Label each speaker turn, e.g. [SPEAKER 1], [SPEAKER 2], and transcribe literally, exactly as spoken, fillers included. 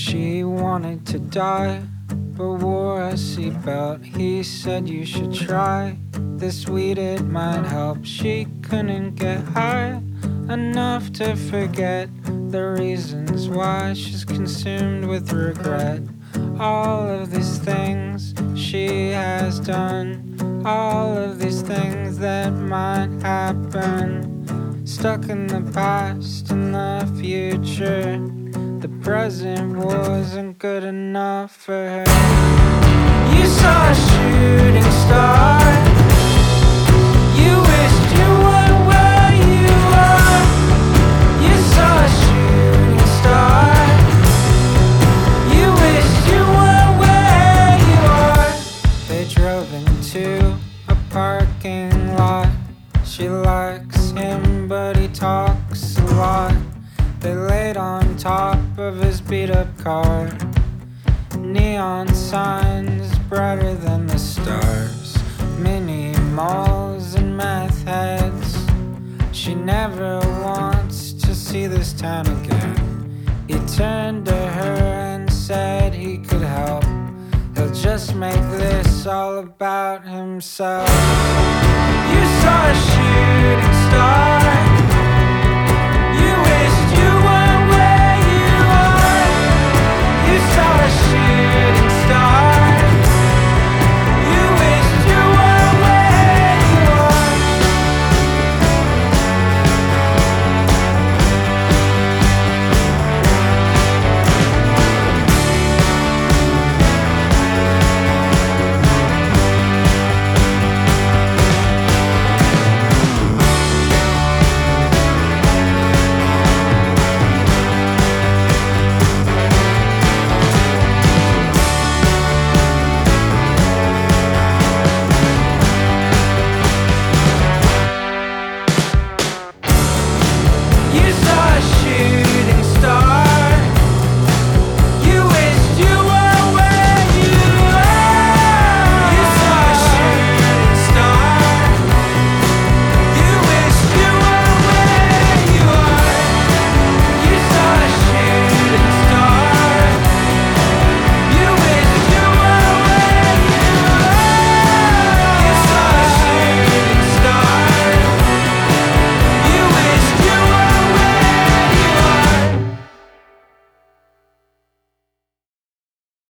[SPEAKER 1] She wanted to die, but wore a seatbelt. He said you should try this weed, it might help. She couldn't get high enough to forget the reasons why she's consumed with regret. All of these things she has done, all of these things that might happen, stuck in the past and the future. The present wasn't good enough for her. You saw a shooting star, you wished you were where you are. You saw a shooting star, you wished you were where you are. They drove into a parking lot. She likes him, but he talks a lot. They laid on top of his beat-up car. Neon signs brighter than the stars, mini malls and meth heads. She never wants to see this town again. He turned to her and said he could help. He'll just make this all about himself. You saw a shooting